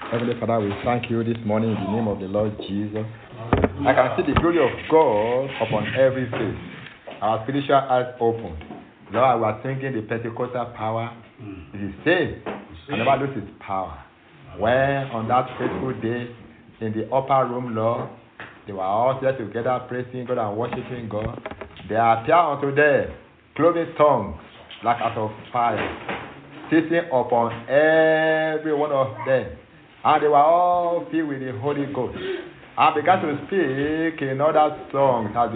Heavenly Father, we thank you this morning in the name of the Lord Jesus. I can see the glory of God upon every face. Our spiritual eyes opened. Lord, we are thinking the Pentecostal power is the same. I never lose its power. When on that faithful day in the upper room, Lord, they were all there together praising God and worshiping God. There appeared unto them cloven tongues like as of fire, sitting upon every one of them. And they were all filled with the Holy Ghost, and began to speak in other tongues as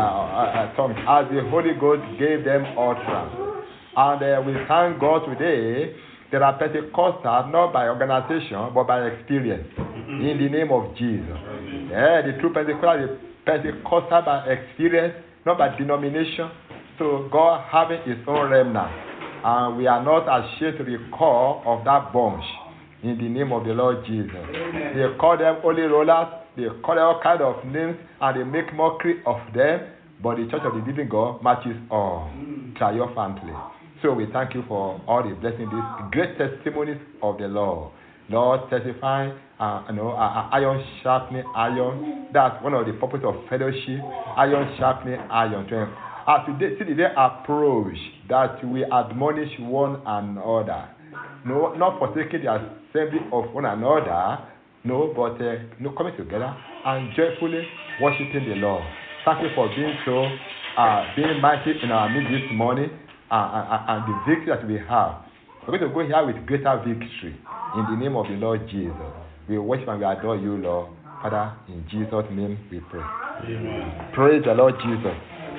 the Holy Ghost gave them utterance. And we thank God today there are Pentecostals not by organization but by experience. In the name of Jesus. Yeah, the true Pentecostal by experience, not by denomination. So God having his own remnant. And we are not ashamed to be called of that bunch. In the name of the Lord Jesus. Amen. They call them holy rollers, they call them all kind of names, and they make mockery of them. But the Church of the Living God matches all triumphantly. So we thank you for all the blessings, these great testimonies of the Lord. Lord, testifying, iron sharpening iron. That's one of the purposes of fellowship. Iron sharpening iron. Today, see the day approach that we admonish one another. No, not forsaking the assembly of one another. No, but coming together and joyfully worshiping the Lord. Thank you for being so, being mighty in our midst this morning, and the victory that we have. We're going to go here with greater victory in the name of the Lord Jesus. We worship and we adore you, Lord. Father, in Jesus' name we pray. Amen. Praise the Lord Jesus.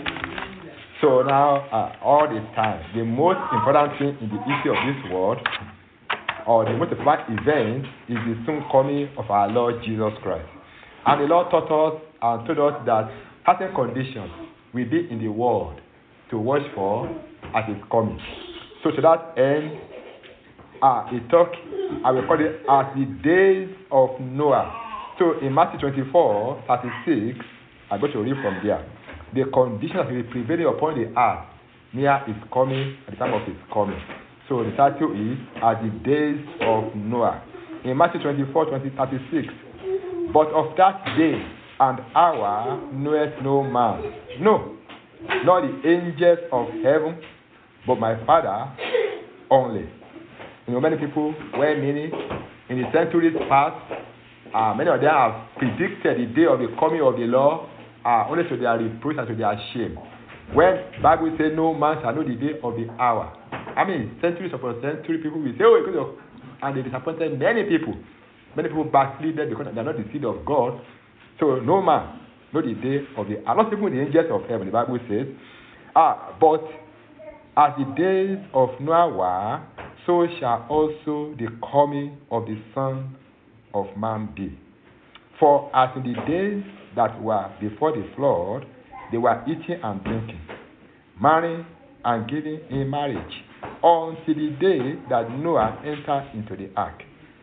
So now, all the time, the most important thing in the history of this world, or the most important event, is the soon coming of our Lord Jesus Christ. And the Lord taught us and told us that certain conditions will be in the world to watch for at his coming. So to that end, he talked, I will call it as the days of Noah. So in Matthew 24:36, I'm going to read from there. The conditions that will be prevailing upon the earth near his coming, at the time of his coming. So the title is As the Days of Noah. In Matthew 24:36, but of that day and hour knoweth no man, no, not the angels of heaven, but my Father only. You know, many people were meaning in the centuries past, many of them have predicted the day of the coming of the Lord, only to their reproach and to their shame. When Bible says no man shall know the day of the hour. I mean, centuries upon century, people will say, oh, because of, and they disappointed many people. Many people backslided because they are not the seed of God. So no man know the day of the hour. Not even the angels of heaven, the Bible says. But as the days of Noah were, so shall also the coming of the Son of Man be. For as in the days that were before the flood, they were eating and drinking, marrying and giving in marriage, until the day that Noah entered into the ark,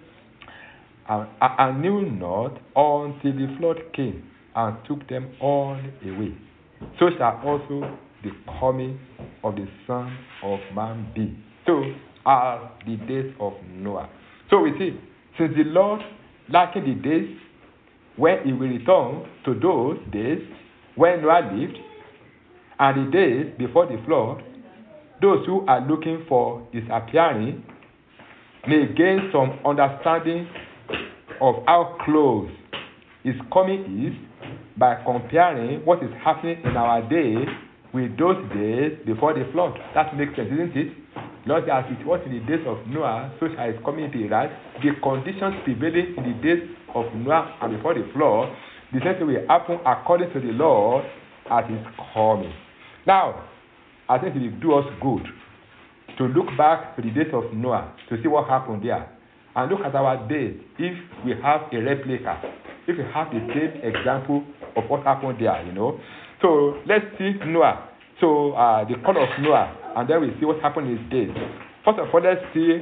and knew not until the flood came and took them all away. So shall also the coming of the Son of Man be. So are the days of Noah. So we see, since the Lord likened the days when he will return to those days when Noah lived, and the days before the flood, those who are looking for his appearing may gain some understanding of how close his coming is by comparing what is happening in our day with those days before the flood. That makes sense, isn't it? Lord, as it was in the days of Noah, so shall his coming be, right? The conditions prevailing in the days of Noah and before the flood, the same thing will happen according to the Lord at his coming. Now, I think it will do us good to look back to the days of Noah to see what happened there, and look at our days if we have a replica, if we have the same example of what happened there, you know. So let's see Noah. So the call of Noah, and then we see what happened in his days. First of all, let's see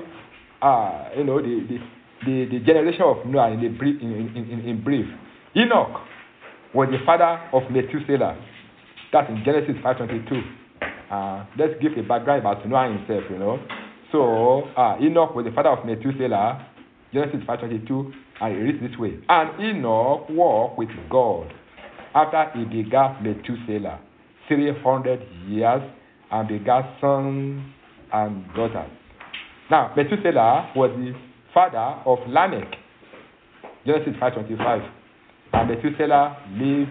the generation of Noah in brief. Enoch was the father of Methuselah. That's in Genesis 5:22. Let's give a background about Noah himself, you know. So Enoch was the father of Methuselah. Genesis 5:22, and it reads this way. And Enoch walked with God after he begat Methuselah 300 years and begat sons and daughters. Now, Methuselah was the father of Lamech. Genesis 5:25. And Methuselah lived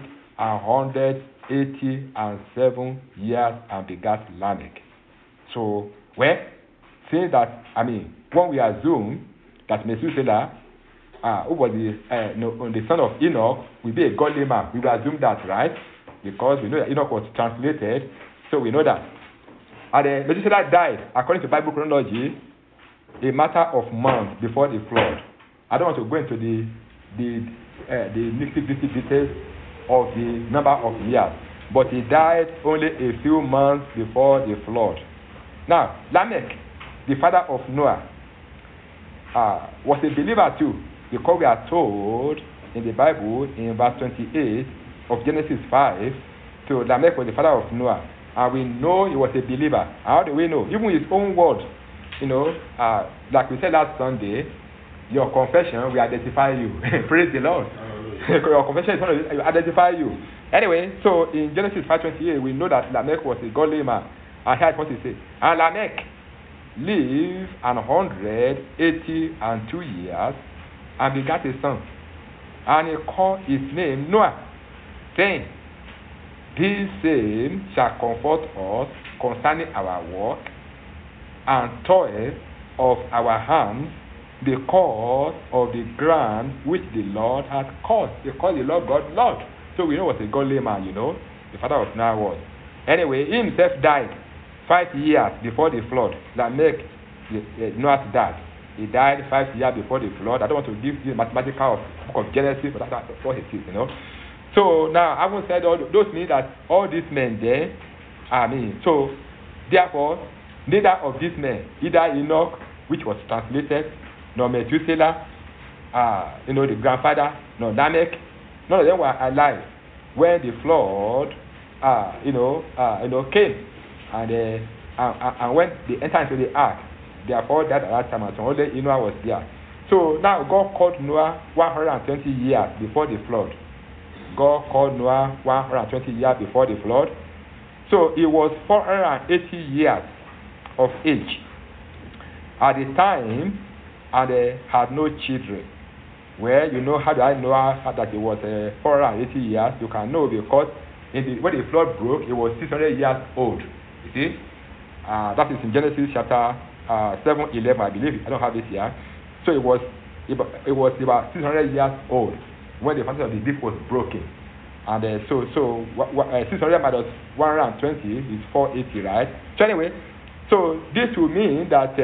187 years and begat Lamech. So, well, saying that, when we assume that Methuselah, who was the son of Enoch, will be a godly man, we will assume that, right? Because we know that Enoch was translated, so we know that. And Methuselah died, according to Bible chronology, a matter of months before the flood. I don't want to go into the nitty-gritty details of the number of years, but he died only a few months before the flood. Now, Lamech, the father of Noah, was a believer too, because we are told in the Bible in verse 28 of Genesis 5, so Lamech was the father of Noah, and we know he was a believer. How do we know? Even his own word, like we said last Sunday, your confession will identify you. Praise the Lord. Your confession is going to identify you. Anyway, so in Genesis 5:28, we know that Lamech was a godly man. And here's what he says. And Lamech lived 182 years and begat a son. And he called his name Noah, saying, This same shall comfort us concerning our work and toil of our hands, because of the ground which the Lord hath caused. They call the Lord God Lord. So we know what a godly man, the father of Noah was. Anyway, he himself died 5 years before the flood. Lamech, Noah's dad, he died 5 years before the flood. I don't want to give you the mathematical book of Genesis, but that's what it is, So now, I haven't said all those mean that all these men there, so therefore, neither of these men, either Enoch, which was translated, nor Methuselah, the grandfather, nor Lamech, none of them were alive when the flood, came, and when they entered into the ark, therefore died at that time, and so only Noah was there. So now God called Noah 120 years before the flood. God called Noah 120 years before the flood. So he was 480 years of age at the time, and had no children. Well, how do I know that he was 480 years? You can know because when the flood broke, he was 600 years old. You see? That is in Genesis chapter 7:11, I believe. I don't have it here. So it was about 600 years old when the foundation of the deep was broken. And so 600 minus 120 is 480, right? So anyway, so this will mean that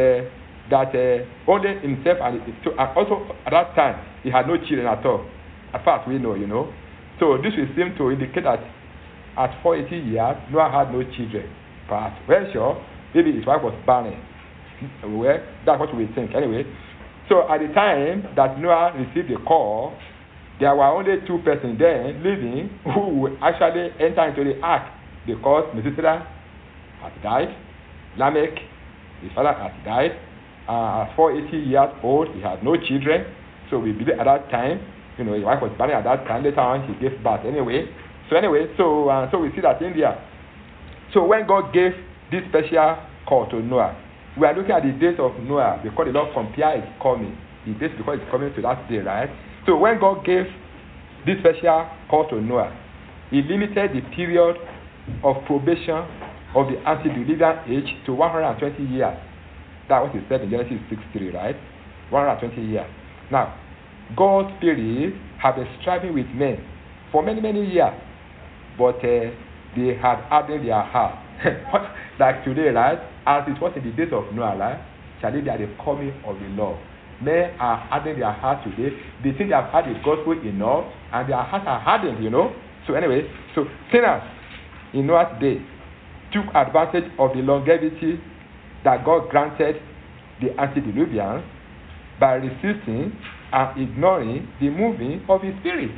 only himself and also at that time he had no children at all, as far as we know, So this will seem to indicate that at 480 years Noah had no children. Perhaps, well, sure, maybe his wife was barren. Well, that's what we think anyway. So at the time that Noah received the call, there were only 2 persons then living who would actually enter into the ark, because Methuselah had died, Lamech, his father, had died. At 480 years old, he had no children. So we believe at that time, his wife was barren at that time. Later on, he gave birth anyway. So we see that in there. So when God gave this special call to Noah, we are looking at the days of Noah, because the Lord compared his coming. The days because it's coming to that day, right? So when God gave this special call to Noah, he limited the period of probation of the antediluvian age to 120 years. That's what he said in Genesis 6:3, right? 120 years. Now, God's Spirit have been striving with men for many, many years, but they had hardened their heart. Like today, right? As it was in the days of Noah, right? Shall it be at the coming of the Lord? Men are hardening their heart today. They think they have heard the gospel enough, and their hearts are hardened, So anyway, so sinners in Noah's day took advantage of the longevity that God granted the antediluvians by resisting and ignoring the moving of his Spirit.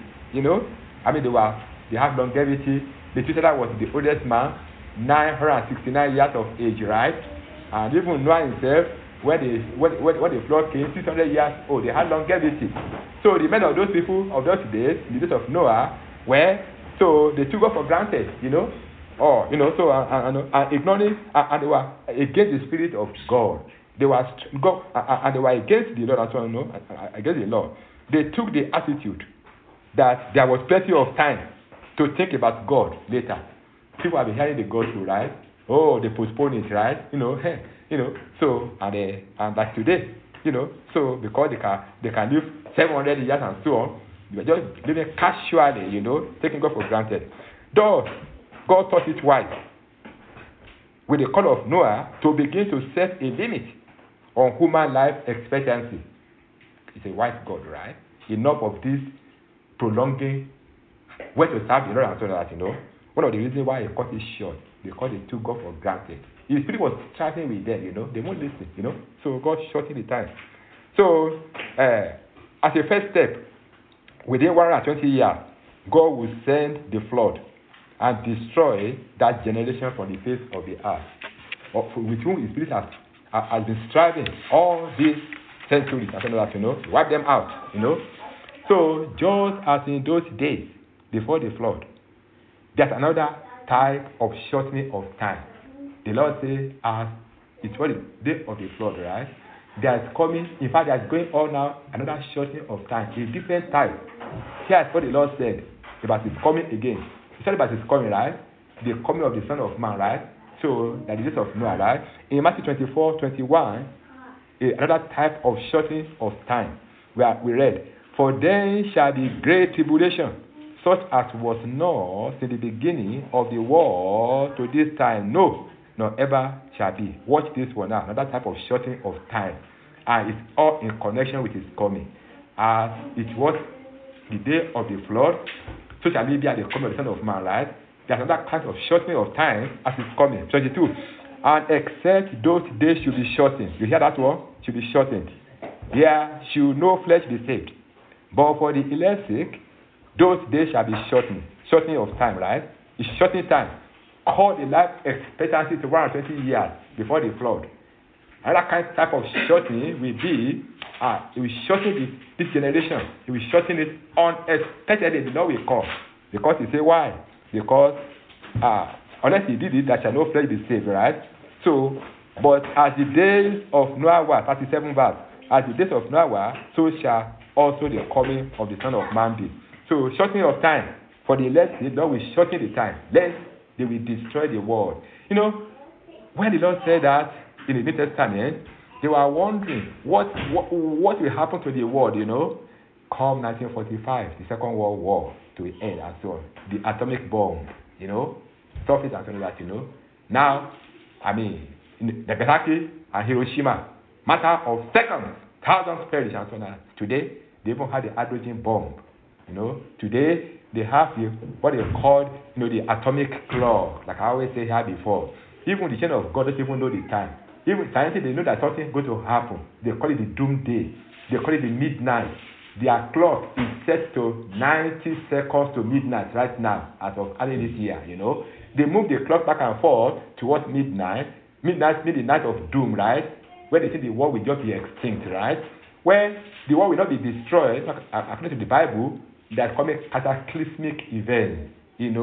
They have longevity. Methuselah was the oldest man, 969 years of age, right? And even Noah himself when the flood came, 600 years old, they had longevity. So the men of those people of those days, in the days of Noah, so they took God for granted, and ignoring, and they were against the spirit of God. They were God, and they were against the Lord as well, against the Lord. They took the attitude that there was plenty of time to think about God later. People have been hearing the gospel, right? Oh, they postpone it, right? So and like today, so because they can live 700 years and so on, they were just living casually, taking God for granted. Thus, God thought it wise, with the call of Noah, to begin to set a limit on human life expectancy. It's a wise God, right? Enough of this prolonging when to serve the Lord and so that, one of the reasons why he cut it short, because they took God for granted. If the Spirit was striving with them, they won't listen, So God shortened the time. So, as a first step, within 120 years, God will send the flood and destroy that generation from the face of the earth, with whom his Spirit has been striving all these centuries, I don't know that, wipe them out, So, just as in those days before the flood, there's another type of shortening of time. The Lord says, as it's for the day of the flood, right? There's coming, in fact, there's going on now another shortening of time, a different type. Here's what the Lord said about his coming again. He said about his coming, right? The coming of the Son of Man, right? So, that the days of Noah, right? In Matthew 24:21, another type of shortening of time, where we read, for then shall be great tribulation, such as was not in the beginning of the world to this time, no, nor ever shall be. Watch this one now, another type of shortening of time, and it's all in connection with his coming. As it was the day of the flood, so shall it be at the coming of the Son of Man, right? There's another kind of shortening of time as it's coming. 22. And except those days should be shortened. You hear that one? Should be shortened. There should no flesh be saved. But for the elect's sake, those days shall be shortened. Shortening of time, right? It's shortening time. Call the life expectancy to 120 years before the flood. Another type of shortening will be, it will shorten this generation. It will shorten it unexpectedly. The Lord will come. Because he say, why? Because unless he did it, there shall no flesh be saved, right? So, but as the days of Noah were, 37 verse, as the days of Noah were, so shall also the coming of the Son of Man be. So, shortening of time. For the elect, the Lord will shorten the time, lest they will destroy the world. When the Lord said that in the New Testament, they were wondering what will happen to the world, Come 1945, the Second World War to an end and so on. The atomic bomb, stuff it and so on that, Now, Nagasaki and Hiroshima, matter of seconds, thousands perish and so on. Today, they even had the hydrogen bomb. Today they have what they call, the atomic clock, like I always say here before. Even the chain of God doesn't even know the time. Even scientists, they know that something is going to happen. They call it the doomsday. They call it the midnight. Their clock is set to 90 seconds to midnight right now, as of early this year. They move the clock back and forth towards midnight. Midnight means the night of doom, right? Where they think the world will just be extinct, right? Where the world will not be destroyed, according to the Bible, that coming cataclysmic events,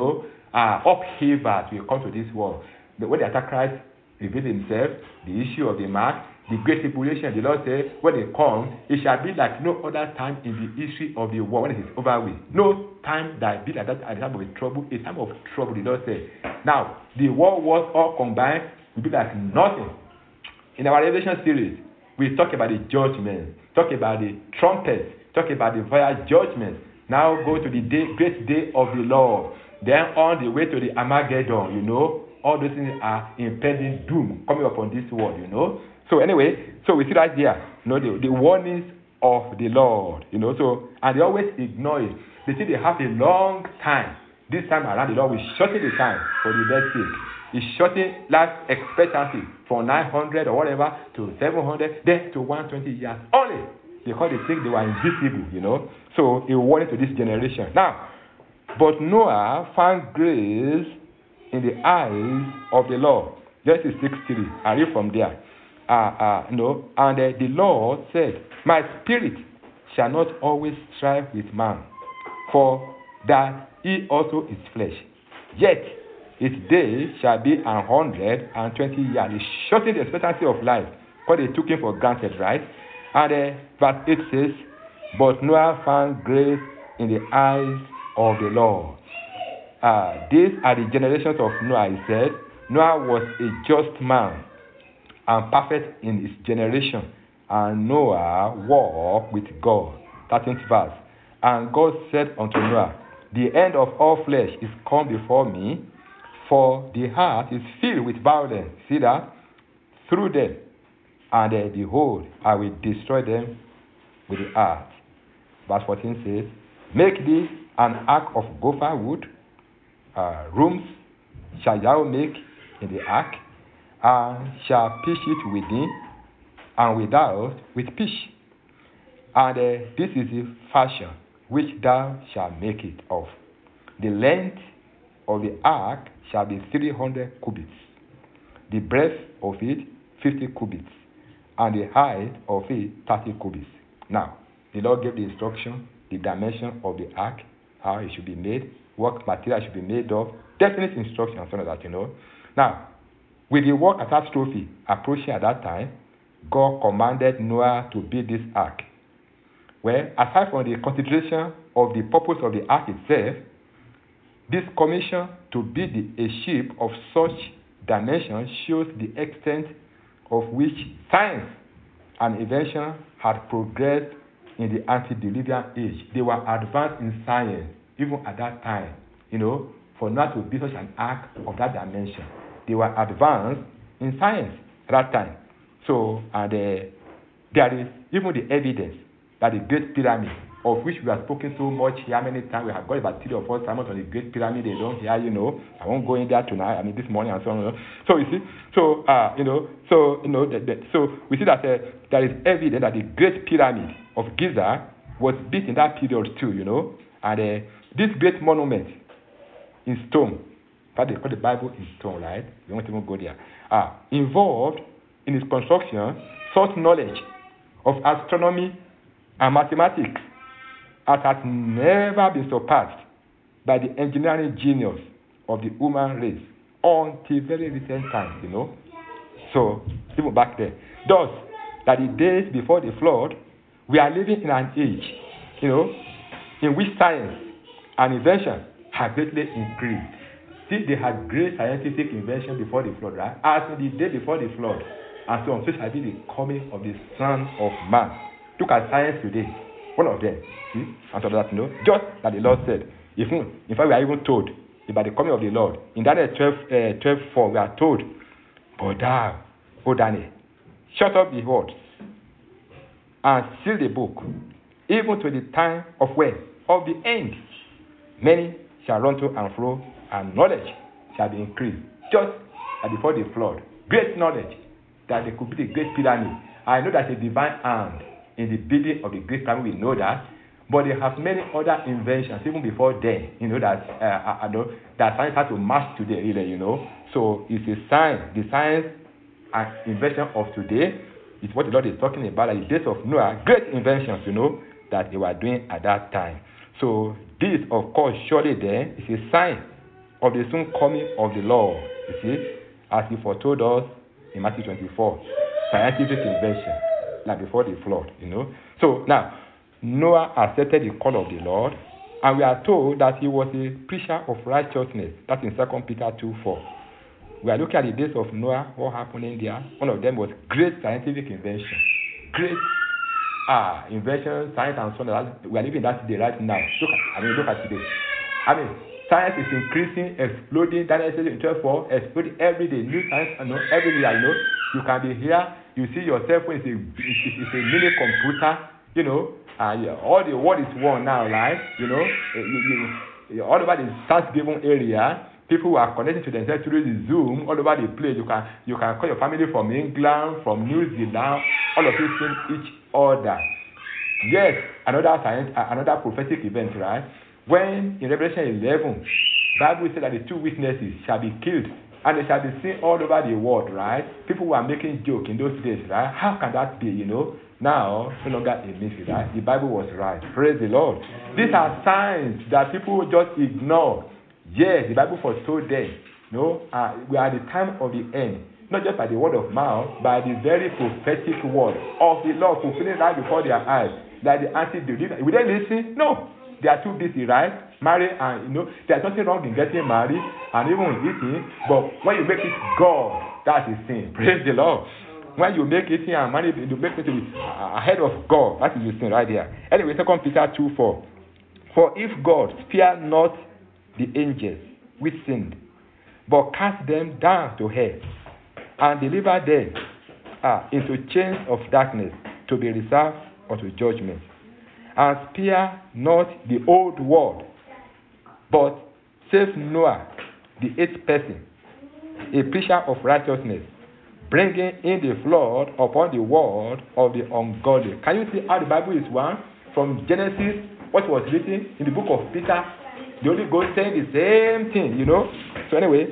upheavals will come to this world. But when the Antichrist reveals himself, the issue of the mark, the great tribulation, the Lord said, when they come, it shall be like no other time in the history of the world when it is over with. No time that be like that at the time of trouble, a time of trouble, the Lord said. Now, the world was all combined will be like nothing. In our Revelation series, we talk about the judgment, talk about the trumpets, talk about the fire judgment. Now go to the great day of the Lord. Then on the way to the Armageddon, all those things are impending doom coming upon this world, So anyway, so we see right there, the warnings of the Lord, so, and they always ignore it. They think they have a long time. This time around, the Lord will shorten the time for the dead sake. He's shortening life expectancy from 900 or whatever to 700, then to 120 years only. Because they think they were invisible, So he warned to this generation. Now, but Noah found grace in the eyes of the Lord. Genesis 6:3. I read from there. the Lord said, my spirit shall not always strive with man, for that he also is flesh. Yet his days shall be 120 years. He shortened the expectancy of life, because they took him for granted, right? And verse 8 says, but Noah found grace in the eyes of the Lord. These are the generations of Noah. He said, Noah was a just man and perfect in his generation, and Noah walked with God. 13th verse. And God said unto Noah, the end of all flesh is come before me, for the heart is filled with violence. See that? Through them. And behold, I will destroy them with the earth. Verse 14 says, make thee an ark of gopher wood. Rooms shall thou make in the ark, and shall pitch it within and without with pitch. And this is the fashion which thou shalt make it of. The length of the ark shall be 300 cubits, the breadth of it 50 cubits, and the height of it 30 cubits. Now, the Lord gave the instruction, the dimension of the ark, how it should be made, what material should be made of, definite instruction, and so on that, Now, with the world catastrophe approaching at that time, God commanded Noah to build this ark. Well, aside from the consideration of the purpose of the ark itself, this commission to build a ship of such dimensions shows the extent of which science and invention had progressed in the antediluvian age. They were advanced in science even at that time, for Noah to build such an ark of that dimension. They were advanced in science at that time. So, and there is even the evidence that the Great Pyramid, of which we have spoken so much here many times, we have got about 3 or 4 sermons on the Great Pyramid. They don't hear, I won't go in there tonight. This morning and so on. So you see, so we see that there is evidence that the Great Pyramid of Giza was built in that period too. And this great monument in stone, but they call the Bible in stone, right? We won't even go there. Involved in its construction such knowledge of astronomy and mathematics as has never been surpassed by the engineering genius of the human race until very recent times, So, even back then. Thus, that the days before the flood, we are living in an age, in which science and invention have greatly increased. See, they had great scientific invention before the flood, right? As in the day before the flood, and so on, so shall be the coming of the Son of Man. Look at science today. One of them. See? And so that, just that the Lord said. In fact, we are even told about the coming of the Lord. In Daniel 12:4, we are told, but thou, O Daniel, shut up the words and seal the book, even to the time of when? Of the end. Many shall run to and fro, and knowledge shall be increased. Just as before the flood. Great knowledge that there could be the Great Pyramid. I know that's a divine hand in the building of the Great Pyramid. We know that. But they have many other inventions even before then. That science has to match today, really, So it's a sign. The science and invention of today is what the Lord is talking about. Like the days of Noah, great inventions, that they were doing at that time. So this, of course, surely then is a sign of the soon coming of the Lord. You see, as he foretold us in Matthew 24, scientific invention, like before the flood, So now, Noah accepted the call of the Lord, and we are told that he was a preacher of righteousness. That's in 2 Peter 2:4. We are looking at the days of Noah, what happened in there. One of them was great scientific invention. Great invention, science, and so on. We are living that day right now. Look at today. Science is increasing, exploding. Daniel says in 12:4, exploding every day. New science, every day. You can be here. You see yourself when it's a mini computer. All the world is one now, right? All over the Thanksgiving area, people who are connected to themselves through the Zoom all over the place. You can call your family from England, from New Zealand, all of you seeing each other. Yes, another prophetic event, right? When in Revelation 11, Bible said that the 2 witnesses shall be killed and they shall be seen all over the world, right? People were making jokes in those days, right? How can that be, Now, no longer a mystery, right? The Bible was right. Praise the Lord. These are signs that people just ignore. Yes, the Bible foretold them. We are at the time of the end. Not just by the word of mouth, by the very prophetic word of the Lord fulfilling right before their eyes. Like the antidote. Will they listen? No. They are too busy, right? Marry and there's nothing wrong in getting married and even eating. But when you make it God, that's a sin. Praise the Lord. When you make it and marry, you make it ahead of God. That is the sin right there. Anyway, 2 Peter 2:4. For if God spare not the angels which sinned, but cast them down to hell, and deliver them into chains of darkness to be reserved unto judgment, and spare not the old world, but save Noah, the eighth person, a preacher of righteousness, bringing in the flood upon the world of the ungodly. Can you see how the Bible is one? From Genesis, what was written in the book of Peter, the Holy Ghost saying the same thing, So anyway,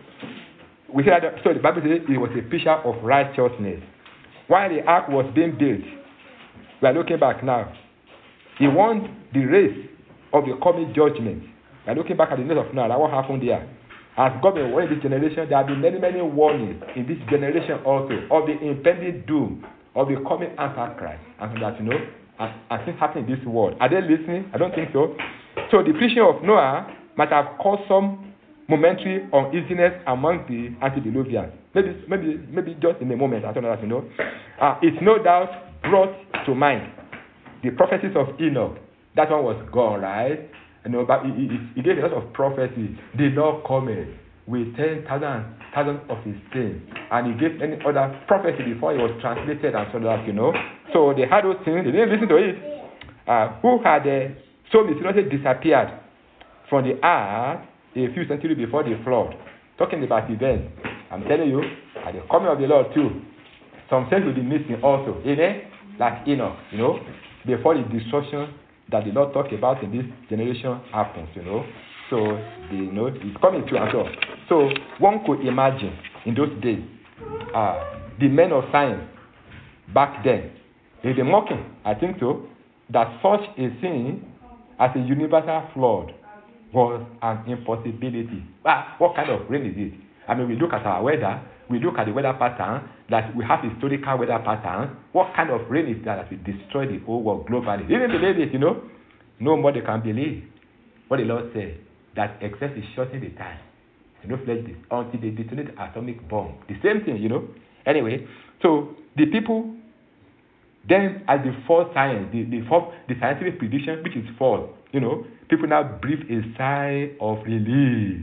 we see that so the Bible says he was a preacher of righteousness. While the ark was being built, we are looking back now. He won the race of the coming judgment. We are looking back at the days of Noah. What happened there? As God been warning this generation, there have been many, many warnings in this generation also of the impending doom of the coming Antichrist, and that and things happening in this world. Are they listening? I don't think so. So the preaching of Noah might have caused some momentary uneasiness among the antediluvians. Maybe just in a moment. I don't know that it's no doubt brought to mind the prophecies of Enoch. That one was God, right? But he gave a lot of prophecy. The Lord cometh with 10,000 of his saints, and he gave any other prophecy before he was translated and so that So they had those things. They didn't listen to it. Who had so mysteriously disappeared from the earth a few centuries before the flood? Talking about events, I'm telling you, at the coming of the Lord too, some things will be missing also. Amen. Like Enoch, before the destruction that the Lord talked about in this generation happens, So, it's coming to and so. So, one could imagine in those days, the men of science back then, they've been mocking, I think so, that such a thing as a universal flood was an impossibility. What kind of rain is it? I mean, we look at our weather, we look at the weather pattern, that we have historical weather patterns. What kind of rain is that will destroy the whole world globally? They didn't believe it, No more they can believe what the Lord said, that excess is shortening the time. Flesh this until they detonate the atomic bomb. The same thing, Anyway, so the people then, as the false science, the scientific prediction, which is false, people now breathe a sigh of relief,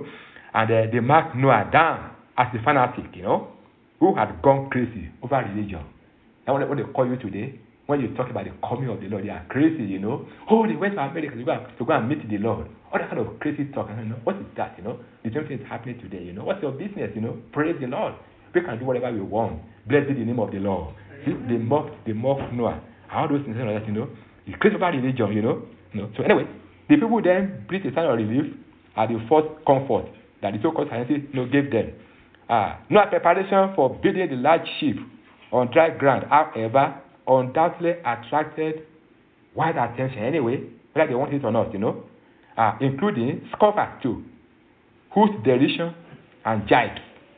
and they mark Noah down as the fanatic, who had gone crazy over religion. And what they call you today, when you talk about the coming of the Lord, they are crazy, Oh, they went to America to go and meet the Lord. All that kind of crazy talk. What is that, The same thing is happening today, What's your business, Praise the Lord. We can do whatever we want. Blessed be the name of the Lord. See, they mocked Noah. All those things like that, It's crazy about religion, So anyway, the people then breathe a sign of relief at the first comfort that the so-called scientists gave them. No preparation for building the large ship on dry ground, however, undoubtedly attracted wide attention anyway, whether they want it or not, including scoffers too, whose derision and jibe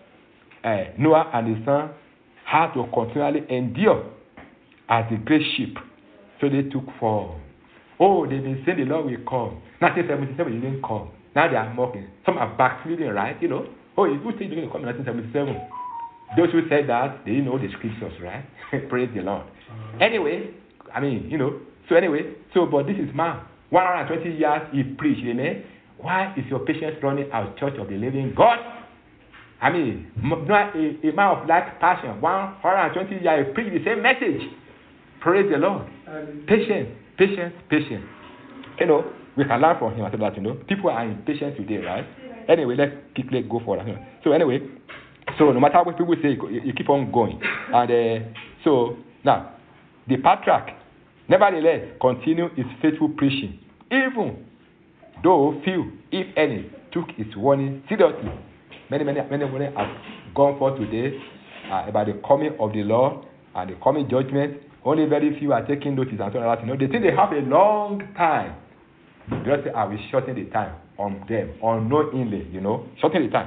Noah and his son had to continually endure as the great ship. So they took form. Oh, they've been saying the Lord will come. 1977, he didn't come. Now they are mocking. Some are backsliding, right? Oh, if you think you're going to come in 1977, those who said that, they didn't know the scriptures, right? Praise the Lord. Anyway, but this is man. 120 years he preached, amen. Why is your patience running out, Church of the Living God? I mean, not a man of like passion. 120 years he preached the same message. Praise the Lord. Patience. We can learn from him after that, People are impatient today, right? Anyway, let's quickly go for that. So anyway, no matter what people say, you keep on going. And so now, the patriarch, nevertheless, continue his faithful preaching, even though few, if any, took his warning seriously. many have gone forth today about the coming of the Lord and the coming judgment. Only very few are taking notice and so on. You know, they think they have a long time. They just say, I will shorten the time on them, unknowingly, you know, shorten the time.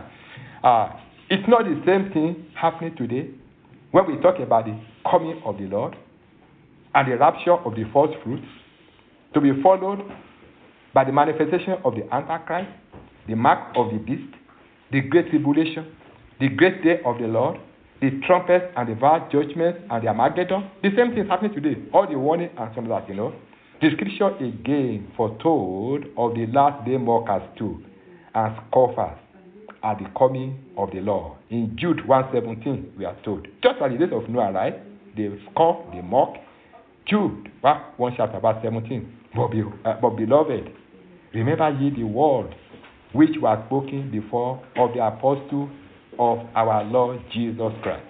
It's not the same thing happening today when we talk about the coming of the Lord and the rapture of the first fruits, to be followed by the manifestation of the Antichrist, the mark of the beast, the great tribulation, the great day of the Lord, the trumpets and the vast judgments and the Armageddon. The same thing is happening today. All the warning and some of that, you know. The scripture again foretold of the last day mockers too, and scoffers at the coming of the Lord. In Jude 1:17, we are told. Just like the days of Noah, right? They scoff, they mock. Jude, 1 chapter, verse 17. But beloved, remember ye the words which were spoken before of the apostles of our Lord Jesus Christ.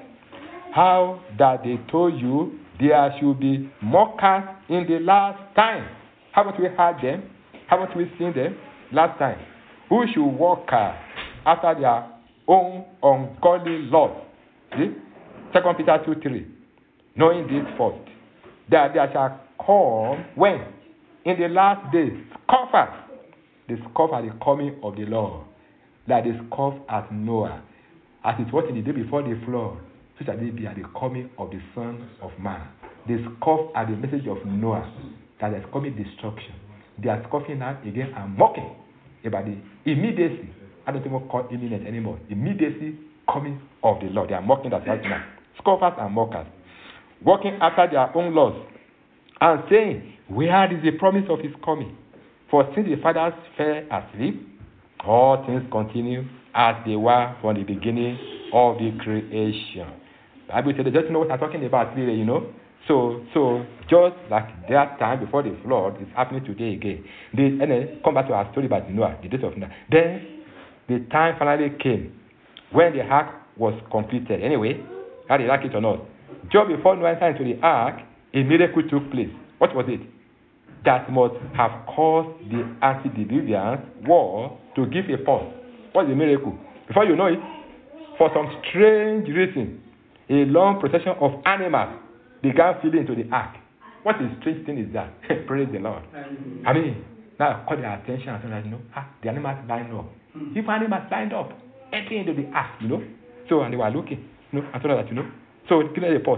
How that they told you there should be mockers in the last time. Haven't we heard them? Haven't we seen them last time? Who should walk after their own ungodly lusts? See? 2 Peter 2:3. Knowing this first, that there shall come when? In the last days, scoffers. They scoff at the coming of the Lord. Like they scoff at Noah. As it was in the day before the flood, so shall they be at the coming of the Son of Man. They scoff at the message of Noah, that there is coming destruction. They are scoffing now again and mocking about the immediacy. I don't even call imminent anymore. Immediacy coming of the Lord. They are mocking that right now. Scoffers and mockers. Walking after their own laws and saying, where is the promise of his coming? For since the fathers fell asleep, all things continue as they were from the beginning of the creation. The Bible says they just know what I'm talking about really, you know. So just like that time before the flood is happening today again. And then come back to our story about Noah, the days of Noah. Then the time finally came when the ark was completed. Anyway, how did you like it or not? Just before Noah entered into the ark, a miracle took place. What was it? That must have caused the antediluvian war to give a pause. What's the miracle? Before you know it, for some strange reason, a long procession of animals began filling into the ark. What a strange thing is that? Praise the Lord. I mean, now caught their attention and said, you know, the animals lined up. If animals lined up, entering into the ark, you know. So, and they were looking, you know, and so that, you know. So, give them a pause.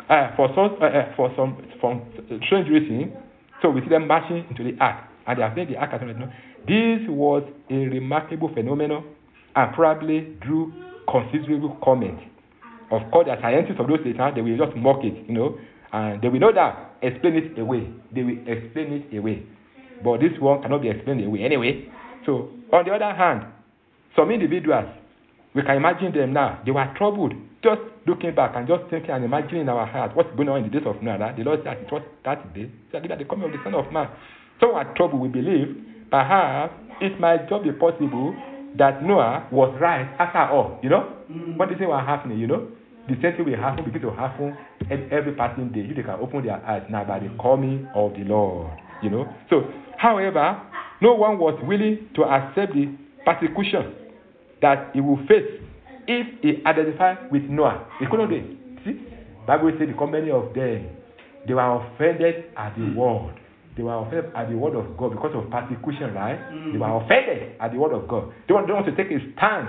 For some strange reason, so we see them marching into the ark, and they have made the ark. You know, this was a remarkable phenomenon, and probably drew considerable comment. Of course, the scientists of those days, they will just mock it, you know, and they will know that, explain it away. They will explain it away. But this one cannot be explained away anyway. So, on the other hand, some individuals, we can imagine them now, they were troubled, just looking back and just thinking and imagining in our heart what's going on in the days of Noah. The Lord said it was that day, so that the coming of the Son of Man. So we're troubled, we believe, perhaps it might just be possible that Noah was right after all, you know? What do you say was happening, you know? The same thing will happen, begin to happen every passing day. If they can open their eyes now by the coming of the Lord, you know? So, however, no one was willing to accept the persecution that he will face if he identified with Noah. He couldn't do it. See? The Bible says because many of them, they were offended at the word. They were offended at the word of God because of persecution, right? They were offended at the word of God. They don't want to take a stand.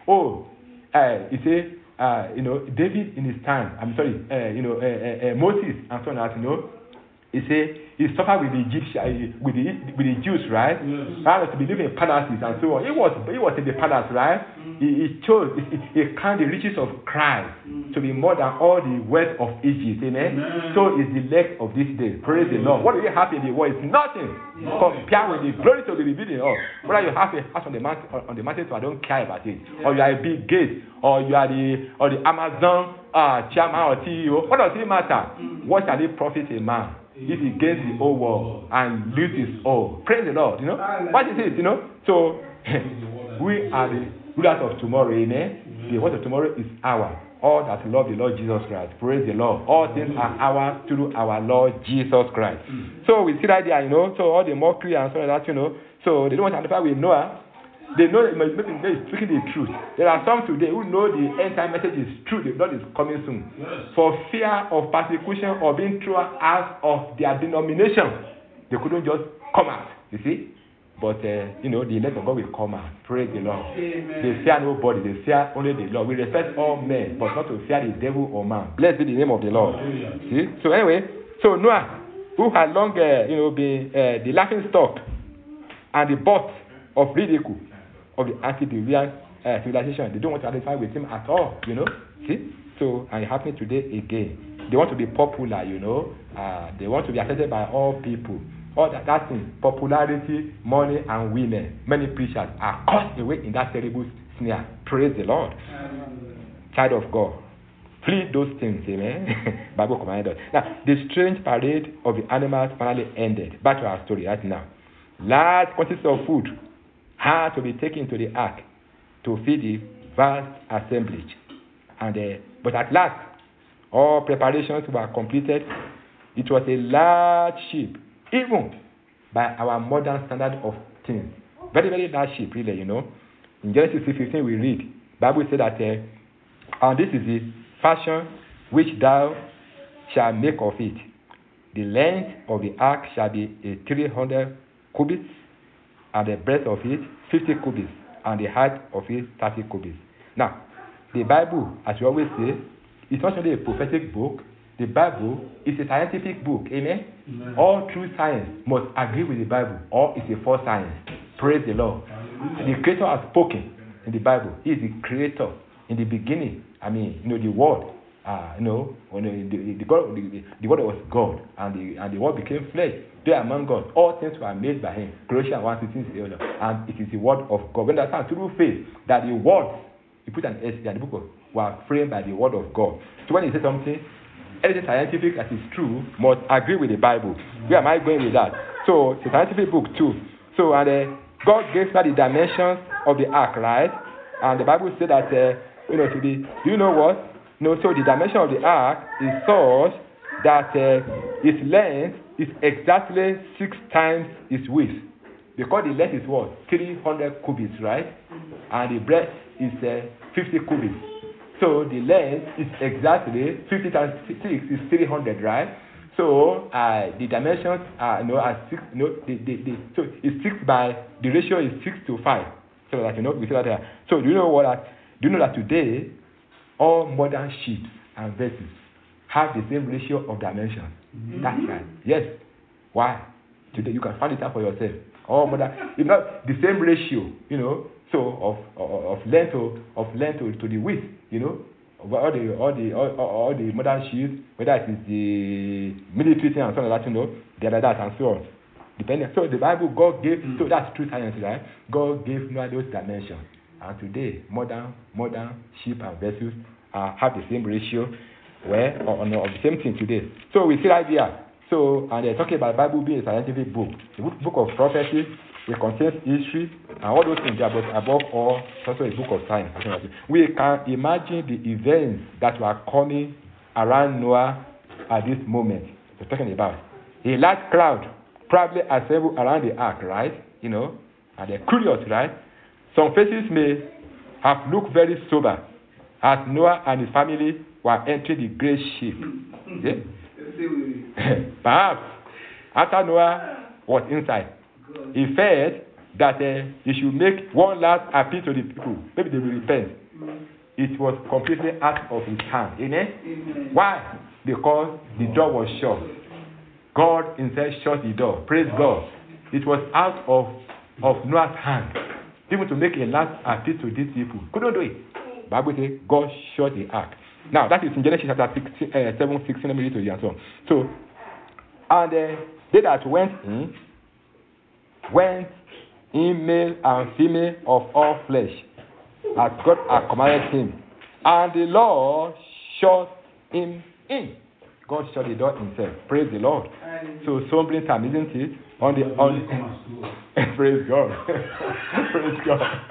He said, David in his time, Moses and so on, you know, he said he suffered with the Egyptians, with the Jews, right? Rather to be living in palaces and so on. He was in the palace, right? He chose, he counted the riches of Christ to be more than all the wealth of Egypt, amen? So is the leg of this day. Praise the Lord. What do you have in the world? It's nothing compared with the glory to be revealed in us. Whether you have a house on the mountain, so I don't care about it, or you are a big gate, or you are the Amazon chairman or CEO. What does it matter? What shall it profit a man if he gains the whole world and loses all? Praise the Lord, you know. What is it, you know? So we are the rulers of tomorrow, amen. The word of tomorrow is ours. All that love the Lord Jesus Christ. Praise the Lord. All things are ours through our Lord Jesus Christ. So we see that there, you know. So all the mockery and so on that, you know. So they don't want to identify with Noah. They know that maybe they is speaking the truth. There are some today who know the end time message is true. The Lord is coming soon. Yes. For fear of persecution or being thrown out of their denomination, they couldn't just come out. You see? But the elect of God will come out. Praise the Lord. Amen. They fear nobody. They fear only the Lord. We respect all men, but not to fear the devil or man. Blessed be the name of the Lord. See? So anyway, Noah, who had long been the laughing stock and the butt of ridicule of the antediluvian civilization. They don't want to identify with him at all. See? So, and it happening today again. They want to be popular. They want to be accepted by all people. All that thing, popularity, money, and women. Many preachers are caught away in that terrible snare. Praise the Lord. Child of God, flee those things, amen. Bible commanded us. Now, the strange parade of the animals finally ended. Back to our story right now. Large quantities of food had to be taken to the ark to feed the vast assemblage. But at last, all preparations were completed. It was a large ship, even by our modern standard of things. Very, very large ship, really, In Genesis 15, we read, Bible said that, and this is the fashion which thou shalt make of it. The length of the ark shall be 300 cubits, and the breadth of it 50 cubits, and the height of it 30 cubits. Now, the Bible, as we always say, is not only a prophetic book. The Bible is a scientific book. Amen? Amen. All true science must agree with the Bible, or it's a false science. Praise the Lord. The Creator has spoken in the Bible. He is the Creator. In the beginning, the Word, when the Word was God, and the Word became flesh. There among us, all things were made by Him. Colossians 1:16, and it is the Word of God. When that's through faith that the words He put an S there, the book were framed by the Word of God. So when He says something, anything scientific that is true must agree with the Bible. Where am I going with that? So it's a scientific book too. So God gave her the dimensions of the ark, right? And the Bible said that do you know what? So the dimension of the ark is such that its length is exactly 6 times its width. Because the length is what? 300 cubits, right? And the breadth is 50 cubits. So the length is exactly 50 times 6 is 300, right? So the dimensions are are 6. So it's 6 by the ratio is 6 to 5. So that we say that. So do you know that today all modern ships and vessels have the same ratio of dimensions? Mm-hmm. That's right. Yes. Why? Today you can find it out for yourself. All modern, if not the same ratio, so of length to the width, all the modern ships, whether it is the military thing and so on like that, they're like that and so on. Depending. So the Bible, God gave, so that's true science, right? God gave Noah those dimensions. And today, modern ship and vessels have the same ratio, of the same thing today. So we see that here. So, and they're talking about the Bible being a scientific book. The book of prophecy, it contains history, and all those things, but above all, it's also a book of science. We can imagine the events that were coming around Noah at this moment. We're talking about a large crowd probably assembled around the ark, right? And they're curious, right? Some faces may have looked very sober as Noah and his family were entering the great ship. Yeah? Perhaps after Noah was inside, he felt that he should make one last appeal to the people. Maybe they will repent. It was completely out of his hand. Amen? Why? Because the door was shut. God himself shut the door. Praise God. It was out of Noah's hand. Even to make a last appeal to these people. Couldn't do it. Bible says God shut the ark. Now, that is in Genesis chapter 7:16. Let me read to you and so on. So, and they that went in, male and female of all flesh, as God had commanded him. And the Lord shut him in. God shut the door himself. Praise the Lord. So sombering time, isn't it? Praise God. Praise God.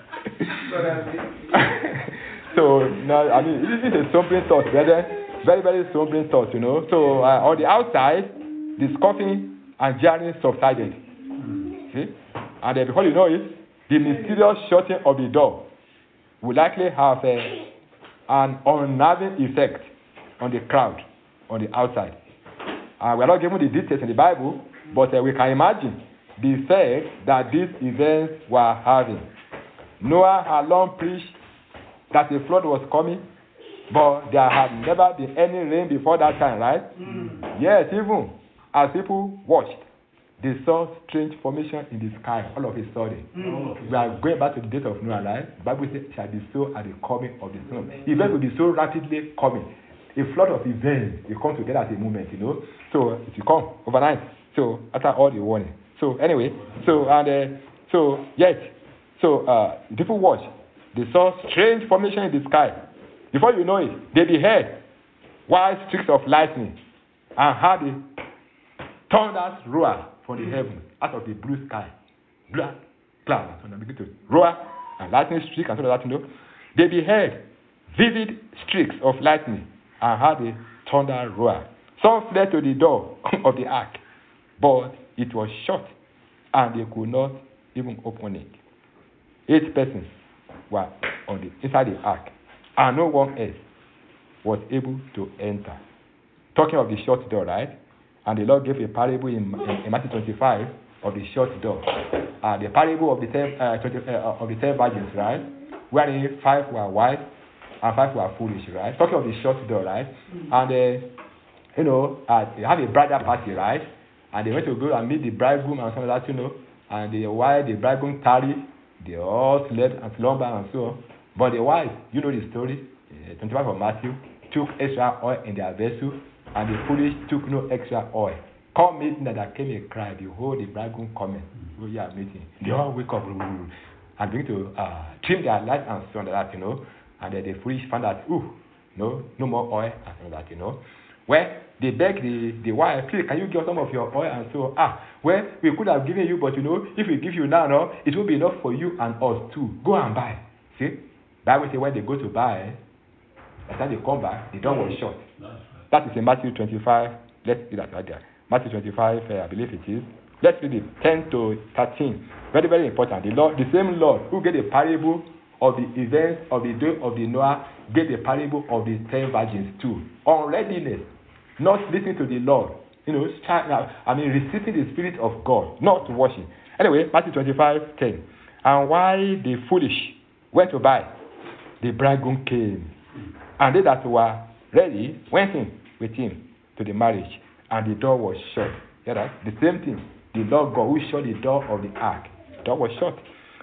So now, this is a sombering thought, brother. Very, very sombering thought, So on the outside, the scoffing and jeering subsided. See? And before you know it, the mysterious shutting of the door will likely have an unnerving effect on the crowd on the outside. We are not given the details in the Bible, but we can imagine the effect that these events were having. Noah had long preached that a flood was coming, but there had never been any rain before that time, right? Yes, even as people watched, they saw strange formation in the sky all of a sudden. We are going back to the date of Noah, right? The Bible says, shall be so at the coming of the Son. Events will be so rapidly coming. A flood of events will come together at a moment, So it will come overnight. So after all the warning. So anyway, people watch. They saw strange formation in the sky. Before you know it, they beheld wild streaks of lightning and heard the thunders roar from the heaven out of the blue sky. Black clouds and begin to roar and lightning streak and so that. They beheld vivid streaks of lightning and heard the thunder roar. Some fled to the door of the ark, but it was shut and they could not even open it. 8 persons were inside the ark, and no one else was able to enter. Talking of the shut door, right? And the Lord gave a parable in Matthew 25 of the shut door. The parable of the 10 virgins, right? Wherein 5 were wise and 5 were foolish, right? Talking of the shut door, right? And they have a bridal party, right? And they went to go and meet the bridegroom and some of that, And while the bridegroom tarried, they all slept and slumbered and so on. But the wives, you know the story, 25 of Matthew, took extra oil in their vessel, and the foolish took no extra oil. Come midnight, there came a cry, behold, the bridegroom coming. So you are meeting. They all wake up and begin to trim their lights and so on that, And then the foolish found that, no more oil and so on that, Well, they begged the wife, please, can you give some of your oil and so on? Well, we could have given you, but if we give you now, it won't be enough for you and us too. Go and buy. See? Bible says when they go to buy, by the time they come back, the door was shut. That is in Matthew 25. Let's read that right there. Matthew 25, I believe it is. Let's read it, 10 to 13. Very, very important. The same Lord who gave the parable of the events of the day of the Noah gave the parable of the 10 virgins too. Unreadiness, not listening to the Lord, resisting the Spirit of God, not washing. Anyway, Matthew 25, 10. And while the foolish went to buy, the bridegroom came, and they that were ready went in with him to the marriage, and the door was shut. Yeah, right? The same thing. The Lord God who shut the door of the ark, the door was shut.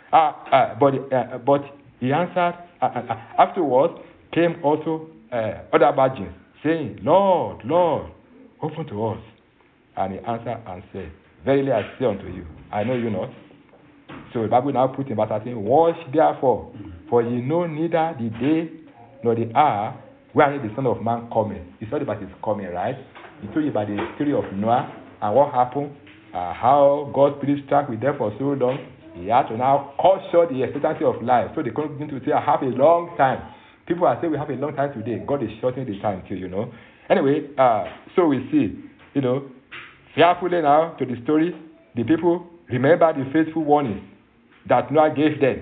But he answered. Afterwards came also other virgins, saying, Lord, Lord, open to us. And he answered and said, Verily I say unto you, I know you not. So the Bible now put in verse 13, Watch therefore, for ye know neither the day nor the hour wherein the Son of Man cometh. He told about his coming, right? He told you about the story of Noah and what happened, how God's Spirit struck with them for so long. He had to now cut short the expectancy of life. So they couldn't begin to say, I have a long time. People are saying we have a long time today. God is shortening the time too, Anyway, so we see, fearfully now to the story, the people remember the faithful warnings that Noah gave them.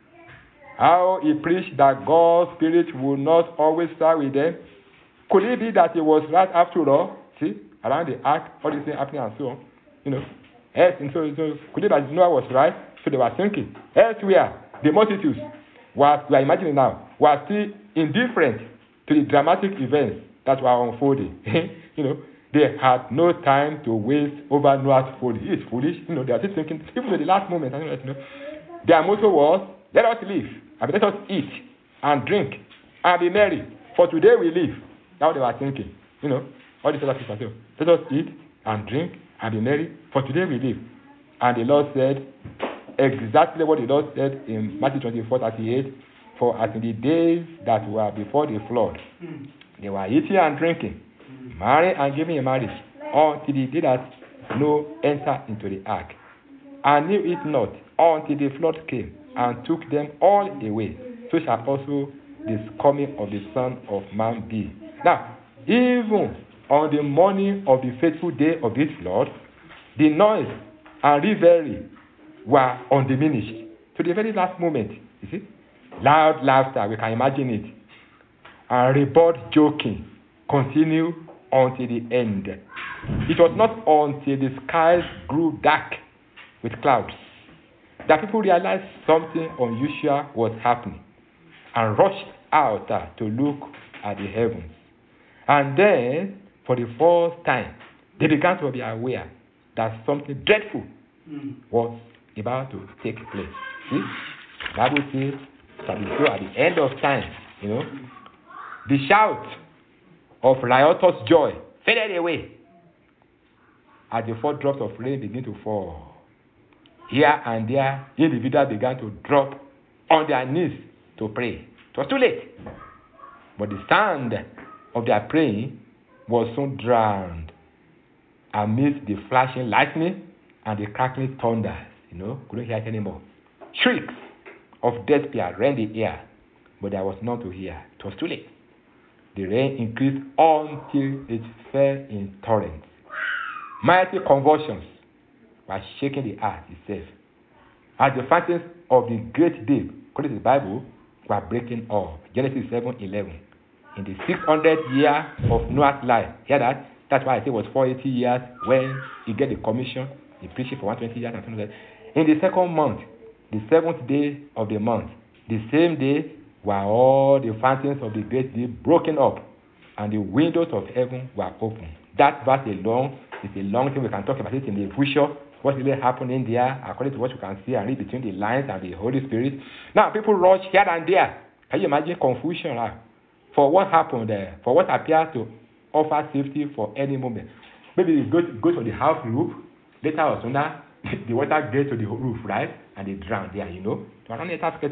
How he preached that God's Spirit will not always start with them. Could it be that it was right after all? See, around the ark, all these things happening and so on. Yes, and so could it be that Noah was right? So they were thinking. Elsewhere, the multitudes we are imagining now, were still indifferent to the dramatic events that were unfolding. They had no time to waste over Noah's folly. He is foolish. They are still thinking, even at the last moment, their motto was, let us live, let us eat and drink and be merry, for today we live. That's what they were thinking. All these other people. Let us eat and drink and be merry, for today we live. And the Lord said exactly what the Lord said in Matthew 24:38. For as in the days that were before the flood, they were eating and drinking, marrying and giving in marriage, until the day that Noah entered into the ark, and knew it not until the flood came and took them all away. So shall also this coming of the Son of Man be. Now, even on the morning of the faithful day of this flood, the noise and revelry were undiminished. to the very last moment. You see? Loud laughter, we can imagine it. And ribald joking continue until the end. It was not until the skies grew dark with clouds that people realized something unusual was happening and rushed out to look at the heavens. And then, for the first time, they began to be aware that something dreadful was about to take place. See? The Bible says that at the end of time, the shout of riotous joy faded away as the first drops of rain began to fall. Here and there, individuals began to drop on their knees to pray. It was too late. But the sound of their praying was soon drowned amidst the flashing lightning and the crackling thunder. Couldn't hear it anymore. Shrieks of despair rent the air, but there was none to hear. It was too late. The rain increased until it fell in torrents. Mighty convulsions were shaking the earth itself, as the fountains of the great deep, according to the Bible, were breaking up. Genesis 7:11. In the 600th year of Noah's life, hear that? That's why I say it was 480 years when he get the commission. He preached it for 120 years and something like that. In the second month, the 7th day of the month, the same day were all the fountains of the great deep broken up, and the windows of heaven were open. That verse alone is a long thing. We can talk about it in the future. What really happened in there, according to what you can see and read between the lines and the Holy Spirit. Now, people rush here and there. Can you imagine confusion? For what happened there? For what appears to offer safety for any moment. Maybe you go to the house roof, later or sooner, the water gets to the roof, right? And they drown there, So around the task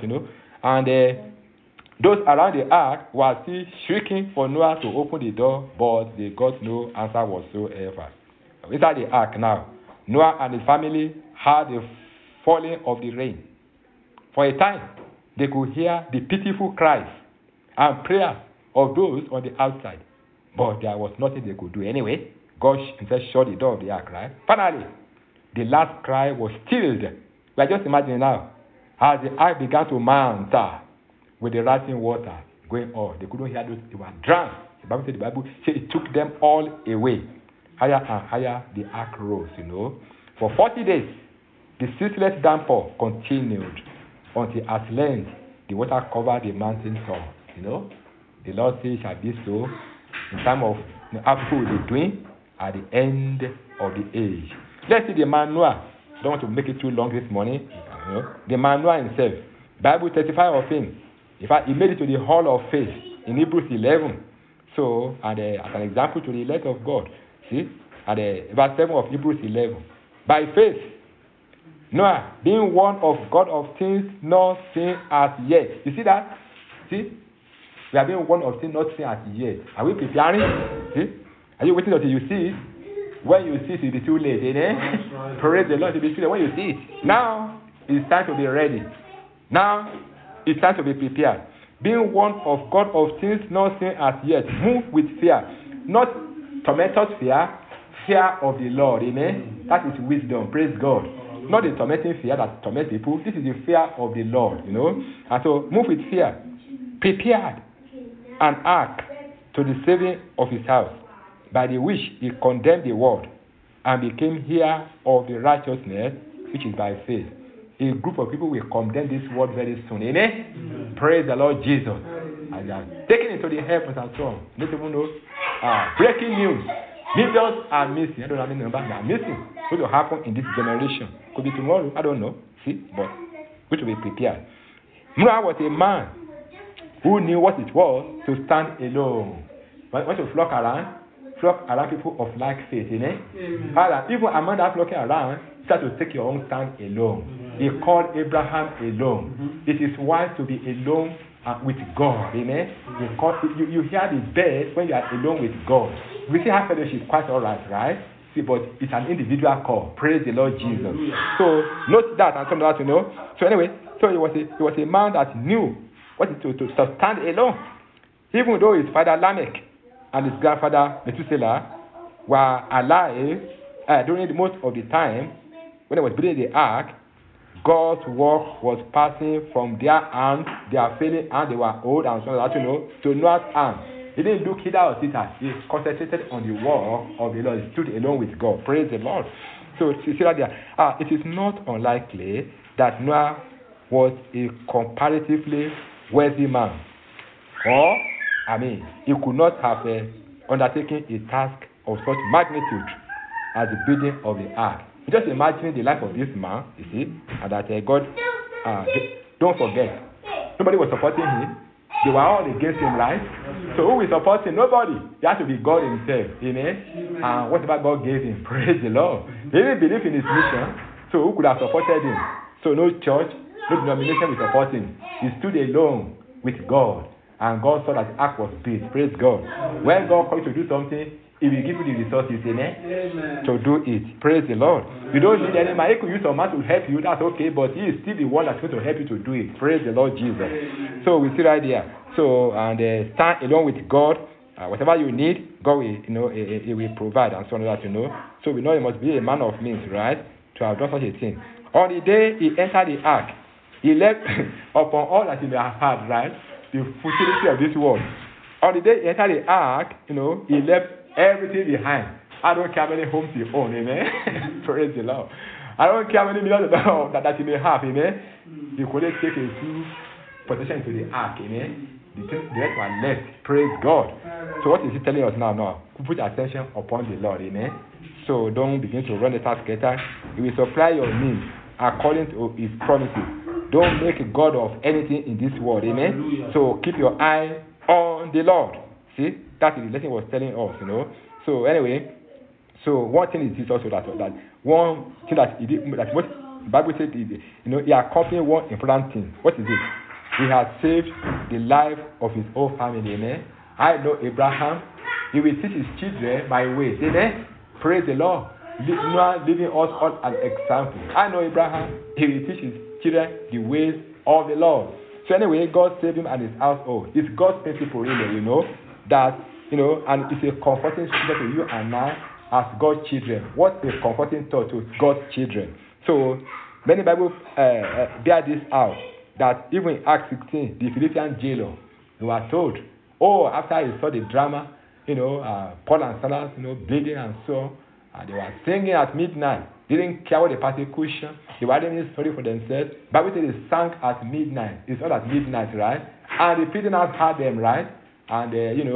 and those around the ark were still shrieking for Noah to open the door, but they got no answer whatsoever. Inside the ark now, Noah and his family heard the falling of the rain. For a time, they could hear the pitiful cries and prayers of those on the outside. But there was nothing they could do anyway. God himself shut the door of the ark, right? Finally, the last cry was stilled. We are just imagining now, as the ark began to mount with the rising water going on. They couldn't hear those. They were drowned. The Bible said it took them all away. Higher and higher the ark rose, For 40 days, the ceaseless downpour continued until at length the water covered the mountain top. The Lord says shall be so in time of how people will be doing at the end of the age. Let's see the man Noah. I don't want to make it too long this morning. The man Noah himself. Bible testifies of him. In fact, he made it to the hall of faith in Hebrews 11. So, as an example to the elect of God. See, at verse 7 of Hebrews 11. By faith, Noah, being one of God of things not seen as yet. You see that? See? We are being one of things not seen as yet. Are we preparing? See? Are you waiting until you see it? When you see it, it will be too late. Right. Praise the Lord, it will be too late when you see it. Now, it's time to be ready. Now, it's time to be prepared. Being one of God of things not seen as yet. Move with fear. Not tormented fear. Fear of the Lord. Amen? That is wisdom. Praise God. Not the tormenting fear that torments people. This is the fear of the Lord. And so, move with fear. Prepared an ark to the saving of his house, by the which he condemned the world and became heir of the righteousness which is by faith. A group of people will condemn this world very soon. Amen? Praise the Lord Jesus. And they are taken into the heavens and so on. Let people know. Breaking news. Millions are missing. I don't know how many numbers they are missing. What will happen in this generation? Could be tomorrow. I don't know. See? But we should be prepared. Noah was a man who knew what it was to stand alone. When you flock around people of like faith, Father, even among that flocking around, start to take your own stand alone. He called Abraham alone. It is wise to be alone with God. Amen. You hear the best when you are alone with God. We see how fellowship quite all right? See, but it's an individual call. Praise the Lord Jesus. So note that and come out to know. So anyway, so he was a man that knew what it to stand alone. Even though his father Lamech and his grandfather Methuselah were alive during most of the time when they was building the ark, God's work was passing from their hand, their failing hand, they were old and so on, to Noah's hand. He didn't look hither or thither. He concentrated on the work of the Lord. He stood alone with God. Praise the Lord. So, see that there. It is not unlikely that Noah was a comparatively wealthy man. Or, he could not have undertaken a task of such magnitude as the building of the ark. Just imagine the life of this man, you see, and that God, don't forget, nobody was supporting him. They were all against him, right? So who will support him? Nobody. He has to be God himself. Amen? And whatever God gave him, praise the Lord. He didn't believe in his mission, so who could have supported him? So no church, no denomination will support him. He stood alone with God, and God saw that the ark was built. Praise God. When God calls you to do something, He will give you the resources, amen, to do it. Praise the Lord. You don't need any man. He could use some man to help you, that's okay, but He is still the one that's going to help you to do it. Praise the Lord Jesus. So we see right there. So, and stand alone with God. Whatever you need, God will, He will provide, and so on that, So we know you must be a man of means, right, to have done such a thing. On the day he entered the ark, he left upon all that he may have had, right, the futility of this world. On the day he entered the ark, he left everything behind. I don't care how many homes you own, amen. Praise the Lord. I don't care how many millions of dollars that you may have, amen. You couldn't take a few possessions to the ark, amen. The rest were left. Praise God. So what is he telling us now? No, put attention upon the Lord, amen. So don't begin to run the task getter. He will supply your needs according to His promises. Don't make a God of anything in this world, amen. So keep your eye on the Lord. See, that is the lesson he was telling us, So anyway, so one thing is this also that one thing that he did, that what the Bible said, he accomplished one important thing. What is it? He has saved the life of his whole family, amen. I know Abraham. He will teach his children my ways, amen. Praise the Lord. Noah leaving us all an example. I know Abraham. He will teach his children the ways of the Lord. So anyway, God saved him and his household. It's God's principle, really, that, and it's a comforting scripture to you and I as God's children. What a comforting thought to God's children. So, many Bible bear this out, that even in Acts 16, the Philippian jailer, they were told, after he saw the drama, Paul and Silas, bleeding and so on, they were singing at midnight. They didn't care what the persecution. They were even sorry for themselves. Bible says they sang at midnight. It's all at midnight, right? And the prisoners had them, right? And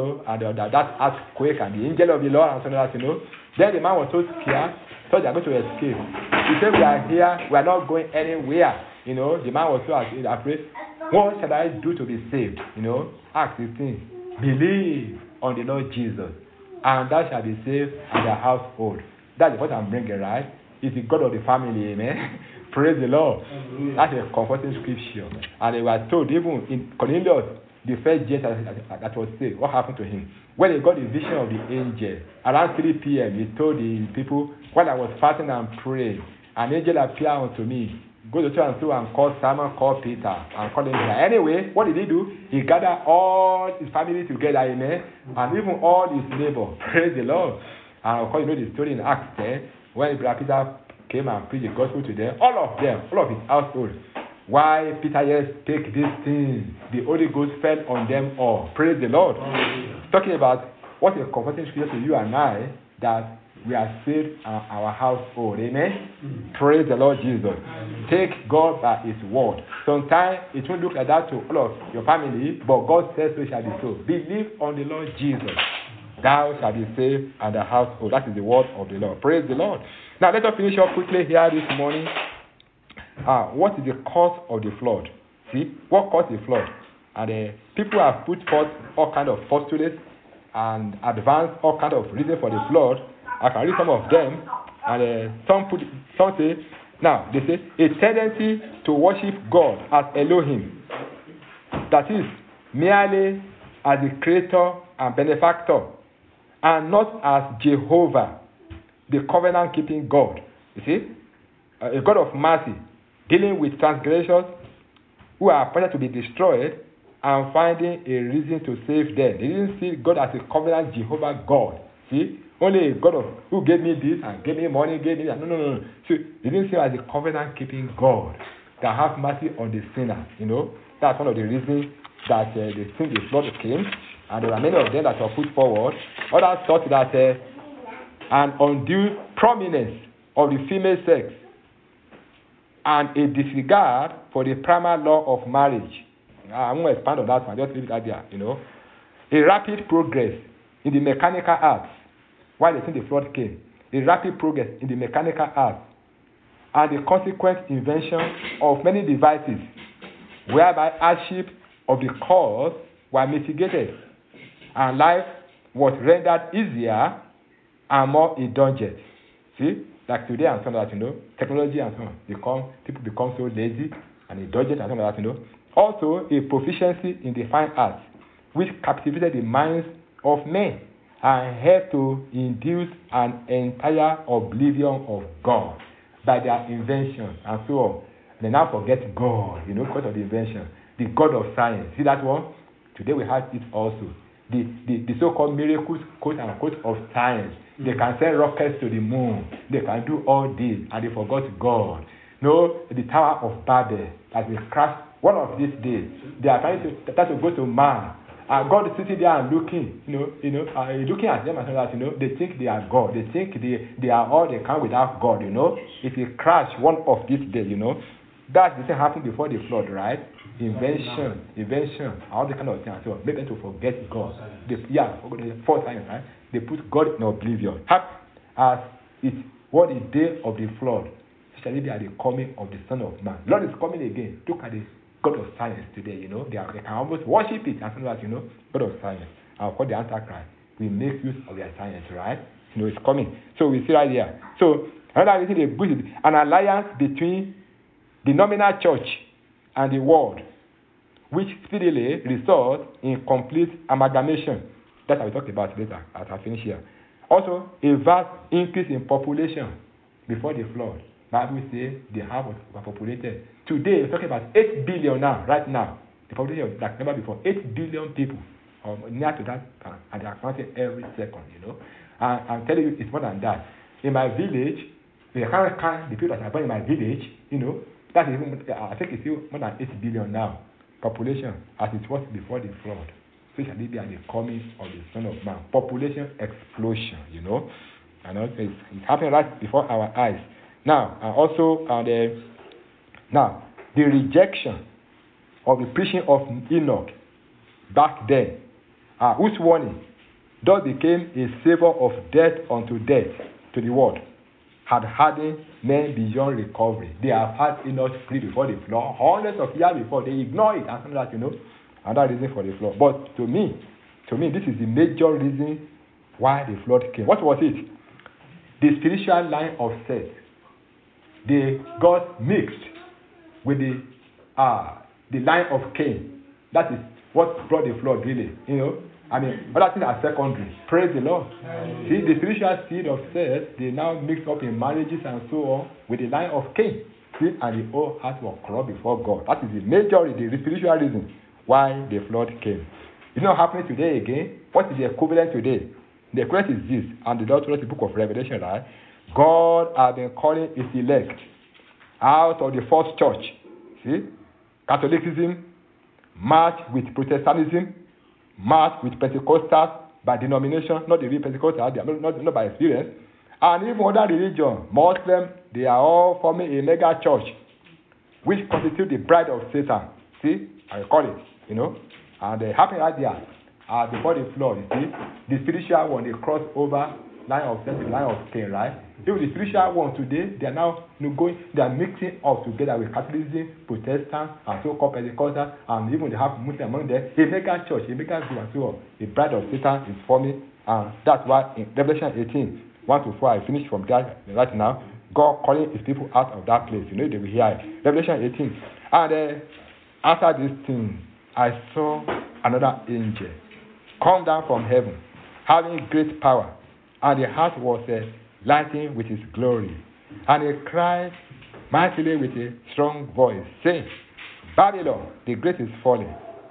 that earthquake and the angel of the Lord and so on that, Then the man was so scared, thought they are going to escape. He said, "We are here. We are not going anywhere." The man was so afraid. What shall I do to be saved? Acts 16. Believe on the Lord Jesus, and thou shalt be saved and thy household. That's what I'm bringing, right? He's the God of the family, amen. Praise the Lord. That's a comforting scripture. And they were told, even in Cornelius, the first jet that was saved, what happened to him? When he got the vision of the angel, around 3 p.m., he told the people, while I was fasting and praying, an angel appeared unto me. Go to and so and call Simon, call Peter, and call him here. Anyway, what did he do? He gathered all his family together, amen, and even all his neighbors. Praise the Lord. And of course, the story in Acts 10, when Peter came and preached the gospel to them, all of his household. Why Peter take these things? The Holy Ghost fell on them all. Praise the Lord. Talking about what a comforting scripture to you and I, that we are saved our household. Amen. Praise the Lord Jesus. Take God by His word. Sometimes it won't look like that to all of your family, but God says so shall be so. Believe on the Lord Jesus. Thou shalt be saved and the household. That is the word of the Lord. Praise the Lord. Now let us finish up quickly here this morning. What is the cause of the flood? See, what caused the flood? And people have put forth all kind of postulates and advanced all kind of reasons for the flood. I can read some of them, and some say, now they say a tendency to worship God as Elohim, that is merely as the creator and benefactor, and not as Jehovah, the covenant-keeping God. You see, a God of mercy, dealing with transgressors who are appointed to be destroyed, and finding a reason to save them. They didn't see God as a covenant Jehovah God. See, only a God of who gave me this and gave me money, gave me that. No. So they didn't see him as a covenant-keeping God. that have mercy on the sinner. You know, that's one of the reasons that the flood came, and there are many of them that were put forward. Others thought that an undue prominence of the female sex and a disregard for the primal law of marriage. I won't expand on that one, just leave it out there, you know. A rapid progress in the mechanical arts, while the flood came, a rapid progress in the mechanical arts, and the consequent invention of many devices whereby hardship of the cause were mitigated, and life was rendered easier and more indulgent. See, like today and some of that, you know, technology and so on, people become so lazy and indulgent and some of that, you know. Also, a proficiency in the fine arts, which captivated the minds of men and helped to induce an entire oblivion of God by their invention and so on. They now forget God, you know, because of the invention, the God of science. See that one? Today we have it also. The so-called miracles, quote unquote, of science. They can send rockets to the moon. They can do all this, and they forgot God. No, the Tower of Babel has been crashed one of these days. They are trying to go to Mars. And God is sitting there and looking, looking at them and saying that, you know, they think they are God. They think they are all they can without God, you know. If you crash one of these days, you know, that's the thing happened before the flood, right? Invention, all the kind of things. So make them to forget God. Fourth science, right? They put God in oblivion. As it was the day of the flood, shall it be at the coming of the Son of Man. Lord is coming again. Look at the God of science today, you know. They can almost worship it and say that, you know, God of science. And call the Antichrist. We make use of their science, right? You know, it's coming. So we see right here. So another reason they build an alliance between the nominal church and the world, which speedily results in complete amalgamation. That's what we talk about later as I finish here. Also, a vast increase in population before the flood. Bible says the earth was overpopulated. Today, we're talking about 8 billion now, right now. The population is like never before. 8 billion people, near to that, and they are counting every second, you know. And I'm telling you, it's more than that. In my village, we can't count the people that are born in my village, you know. That's even, I think it's still more than 8 billion now, population, as it was before the flood. So shall it be at the coming of the Son of Man. Population explosion, you know. And also it's happening right before our eyes. Now, the rejection of the preaching of Enoch back then, whose warning thus became a savor of death unto death to the world, had hardened men beyond recovery. They have had Enoch preach before the flood, hundreds of years before. They ignore it and something that, you know, another reason for the flood. But to me, this is the major reason why the flood came. What was it? The spiritual line of Seth. They got mixed with the line of Cain. That is what brought the flood, really. You know, I mean, other things are secondary. Praise the Lord. See, the spiritual seed of Seth, they now mix up in marriages and so on with the line of Cain. See, and the whole heart was corrupt before God. That is the major, the spiritual reason why the flood came. It's not happening today again. What is the equivalent today? The equivalent is this, and the Lord told us the book of Revelation, right? God has been calling his elect out of the false church. See? Catholicism matched with Protestantism, matched with Pentecostals by denomination, not the real Pentecostals, not by experience. And even other religions, Muslims, they are all forming a mega church, which constitutes the bride of Satan. See? I call it, you know. And they happen right there. Before the flood, you see, the spiritual one, they cross over line of Seth, line of Cain, right? Even the spiritual one today, they are now they are mixing up together with Catholicism, Protestants, and so-called Pentecostals, and even they have Muslims among them. A mega church, a mega group, and so on. The bride of Satan is forming, and that's why in Revelation 18, 1-4, I finished from that right now. God calling his people out of that place. You know, they will hear it. Revelation 18. And after this thing, I saw another angel come down from heaven, having great power, and the heart was lighting with his glory. And he cried mightily with a strong voice, saying, Babylon, the great is fallen,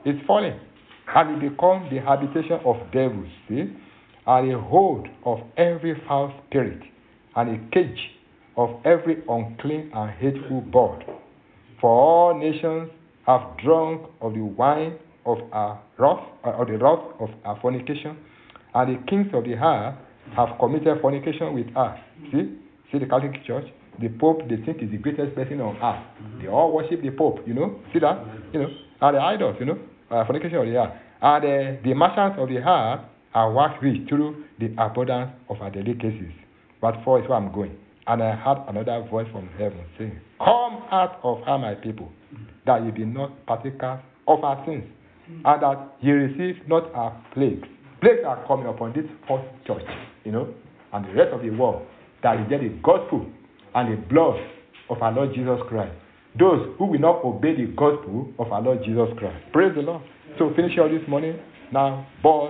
and it become the habitation of devils, see, and a hold of every foul spirit, and a cage of every unclean and hateful bird. For all nations have drunk of the wine of our wrath, of the wrath of our fornication, and the kings of the earth have committed fornication with us. See the Catholic Church? The Pope, they think, is the greatest person on earth. They all worship the Pope, See that? And the idols, fornication of the earth. And the merchants of the earth are waxed rich through the abundance of our delicacies. Verse 4 is where I'm going. And I heard another voice from heaven saying, Come out of her, my people, that ye be not partakers of our sins, and that ye receive not our plagues. Plagues are coming upon this false church, and the rest of the world that reject the gospel and the blood of our Lord Jesus Christ. Those who will not obey the gospel of our Lord Jesus Christ. Praise the Lord. So finish all this morning now. But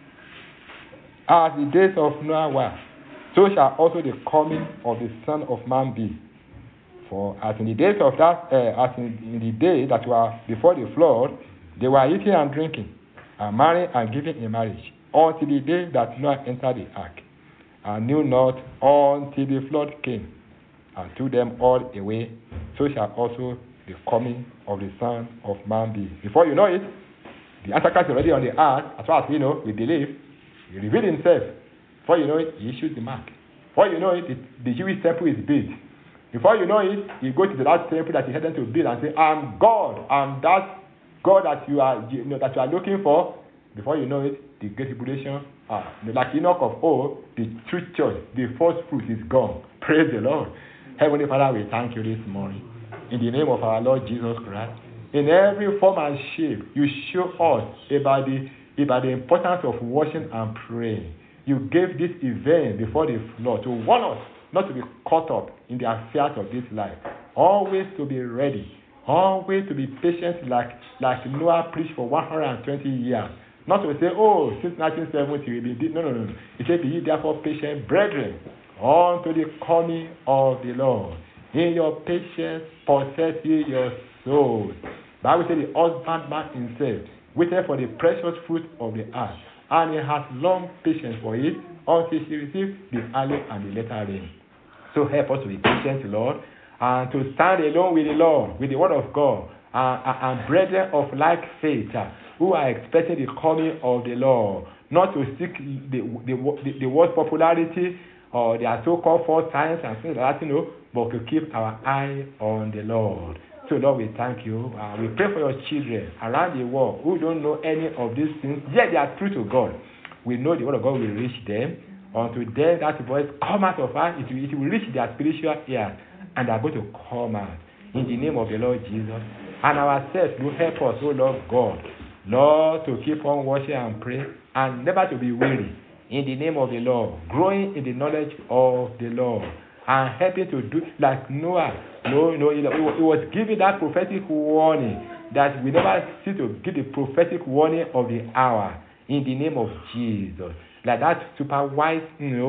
as the days of Noah were, so shall also the coming of the Son of Man be. For as in the days of that, as in the day that were before the flood, they were eating and drinking, and marrying and giving in marriage, until the day that Noah entered the ark, and knew not until the flood came, and took them all away. So shall also the coming of the Son of Man be. Before you know it, the Antichrist is already on the earth. As far as we know, we believe. He revealed himself. Before you know it, he issued the mark. Before you know it, the Jewish temple is built. Before you know it, you go to the last temple that he had them to build and say, I'm God. I'm that God that you are looking for. Before you know it, the great tribulation, like Enoch of old, the true church, the first fruit is gone. Praise the Lord. Heavenly Father, we thank you this morning. In the name of our Lord Jesus Christ, in every form and shape, you show us about the importance of washing and praying. You gave this event before the flood to warn us not to be caught up in the affairs of this life. Always to be ready. Always to be patient like Noah preached for 120 years. Not to say, since 1970 we be. No. He said, be ye therefore patient, brethren, unto the coming of the Lord. In your patience possess ye your souls. Bible says the husbandman himself waited for the precious fruit of the earth, and he has long patience for it until he receives the early and the later rain. So help us to be patient, Lord, and to stand alone with the Lord, with the word of God, and brethren of like faith who are expecting the coming of the Lord, not to seek the world's popularity or their so-called false science and things like that, but to keep our eye on the Lord. So, Lord, we thank you. We pray for your children around the world who don't know any of these things, yet they are true to God. We know the word of God will reach them. Unto them that voice come out of us, it will reach their spiritual ears, and they are going to come out. In the name of the Lord Jesus. And ourselves will help us, oh Lord God, Lord, to keep on watching and pray, and never to be weary. In the name of the Lord, growing in the knowledge of the Lord, and helping to do like Noah. He was giving that prophetic warning that we never see to give the prophetic warning of the hour. In the name of Jesus, like that super wise,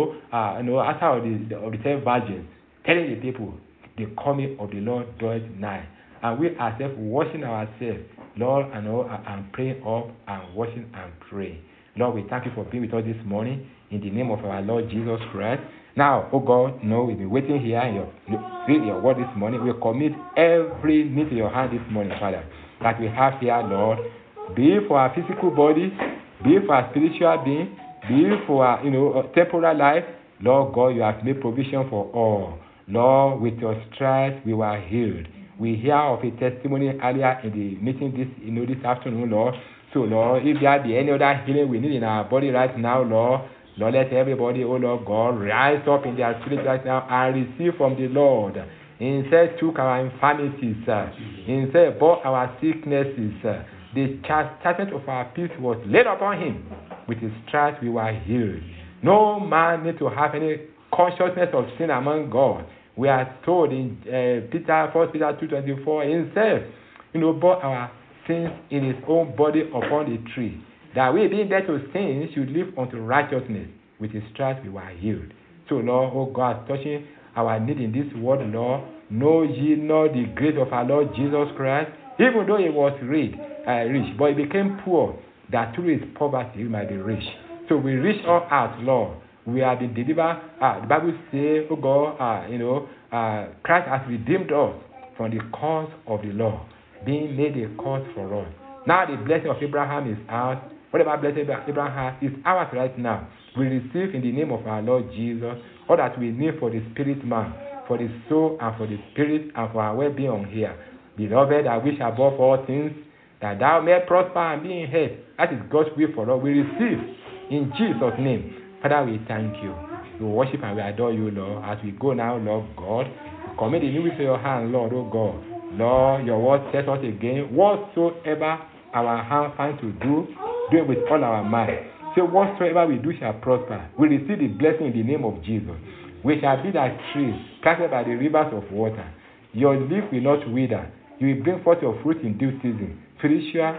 after of the 10 virgins, telling the people the coming of the Lord draweth nigh, and we ourselves washing ourselves, Lord, and praying up and washing and praying. Lord, we thank you for being with us this morning in the name of our Lord Jesus Christ. Now, oh God, we've been waiting here in your word this morning. We commit every need to your hand this morning, Father, that we have here, Lord. Be it for our physical body, be it for our spiritual being, be it for our temporal life. Lord God, you have made provision for all. Lord, with your stripes we were healed. We hear of a testimony earlier in the meeting this afternoon, Lord. So, Lord, if there be any other healing we need in our body right now, Lord, let everybody, oh Lord God, rise up in their spirit right now and receive from the Lord. Instead, took our infirmities, instead, bore our sicknesses. The chastisement of our peace was laid upon him. With his stripes we were healed. No man need to have any consciousness of sin among God. We are told in 1 Peter 2:24, himself, bore our sins in his own body upon the tree, that we being dead to sin should live unto righteousness. With his stripes we were healed. So, Lord, oh God, touching our need in this world, Lord, know ye not the grace of our Lord Jesus Christ, even though he was rich, but he became poor, that through his poverty he might be rich. So we reach all out, Lord. We have been delivered. The Bible says, oh God, Christ has redeemed us from the curse of the law, being made a curse for us. Now the blessing of Abraham is ours. Whatever blessing Abraham has is ours right now. We receive in the name of our Lord Jesus all that we need for the spirit man, for the soul, and for the spirit, and for our well-being on here. Beloved, I wish above all things that thou may prosper and be in health. That is God's will for us. We receive in Jesus' name. Father, we thank you. We worship and we adore you, Lord. As we go now, Lord God, we commit the new week to your hand, Lord, oh God. Lord, your word tells us again, whatsoever our hand finds to do it with all our might. So whatsoever we do shall prosper. We receive the blessing in the name of Jesus. We shall be like trees planted by the rivers of water. Your leaf will not wither. You will bring forth your fruit in due season. Spiritual,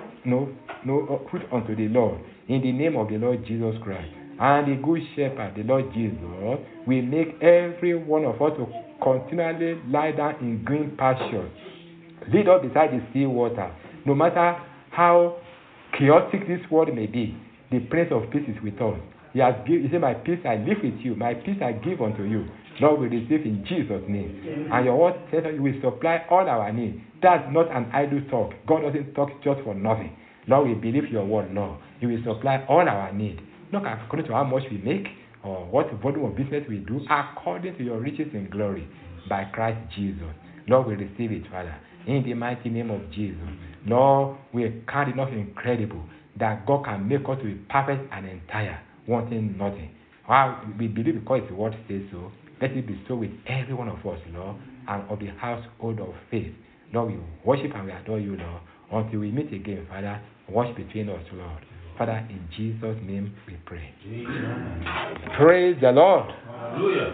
fruit unto the Lord. In the name of the Lord Jesus Christ. And the good shepherd, the Lord Jesus, will make every one of us to continually lie down in green pastures. Lead us beside the still water. No matter how chaotic this world may be, the Prince of Peace is with us. He said, my peace I leave with you, my peace I give unto you. Lord, we receive in Jesus' name. Amen. And your word says that you will supply all our needs. That's not an idle talk. God doesn't talk just for nothing. Lord, we believe your word, Lord. You will supply all our needs. Not according to how much we make or what volume of business we do, according to your riches in glory by Christ Jesus. Lord, we receive it, Father. In the mighty name of Jesus. Lord, we count enough incredible that God can make us to be perfect and entire, wanting nothing. We believe because the word says so. Let it be so with every one of us, Lord, and of the household of faith. Lord, we worship and we adore you, Lord, until we meet again, Father. Watch between us, Lord. Father, in Jesus' name we pray. Amen. Praise the Lord. Hallelujah.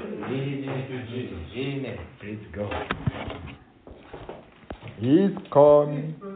Amen. Praise God. He's coming.